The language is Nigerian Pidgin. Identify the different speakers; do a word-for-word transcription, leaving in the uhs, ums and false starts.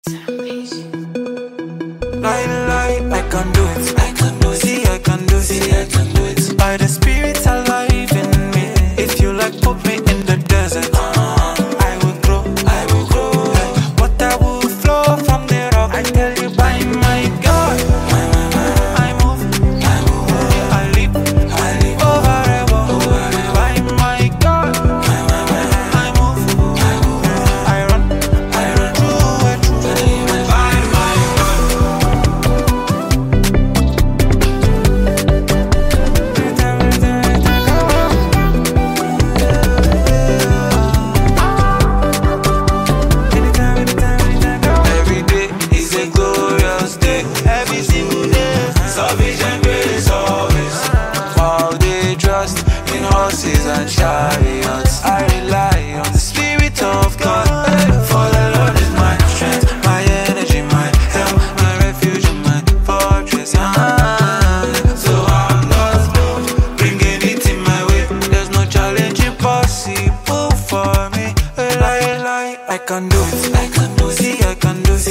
Speaker 1: Lie, lie, I can do it. I can do it. See, I can do it. See, I can do it. By the Spirit alive in me. If you like, put me in the desert. I will grow. I will grow. Water will flow from the rock. I tell you, by my God, I move. I move. I leap. I leap over a wall. By my God, I move. I move. I run. I run through and through. By my Every day is a glorious day. Every single day, salvation grace always. While they trust in horses and chariots, I rely on the Spirit of God. For the Lord is my strength, my energy, my help, my refuge, and my fortress. Ah, so I'm not moved, bringing it in my way. There's no challenge impossible for me. Lie, lie, I can do it. I can do it. See, I can do it.